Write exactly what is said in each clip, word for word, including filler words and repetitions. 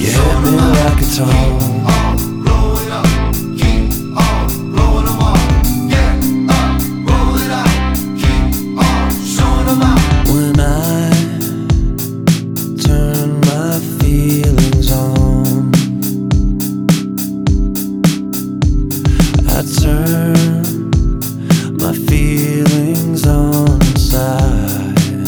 You hit me like a tone. Roll it up, keep on rolling them up. Get up, roll it up, keep on showing them up. When I turn my feelings on, I turn my feelings on inside.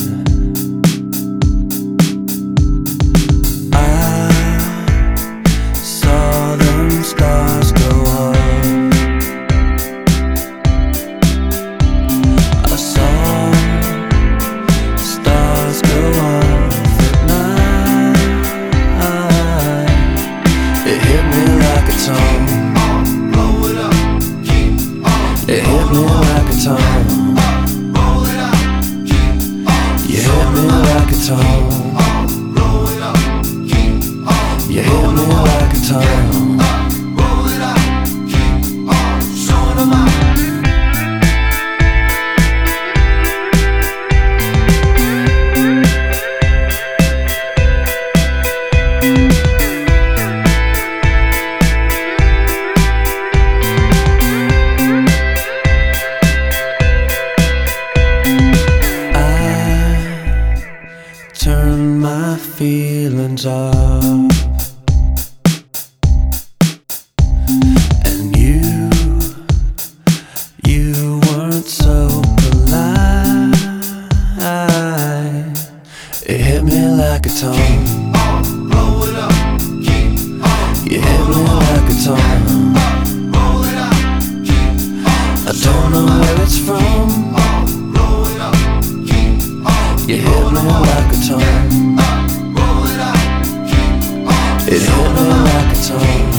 Stars go up. I saw stars go off at night. It hit me like a tone. Roll it up, keep on. It hit me like a tone. Roll it up, keep on. You hit me like a tone. Roll it up, keep on. You hit me like a tone. Roll it up, keep on showing them up. Turn my feelings off, and you, you weren't so polite. It hit me like a tone. Roll it up, keep on. You hit me like a tone. Roll it up, keep on. I don't know where it's from. Roll it up, keep on. You hit me like a tone. Roll it up, keep on. It hit me like a tone.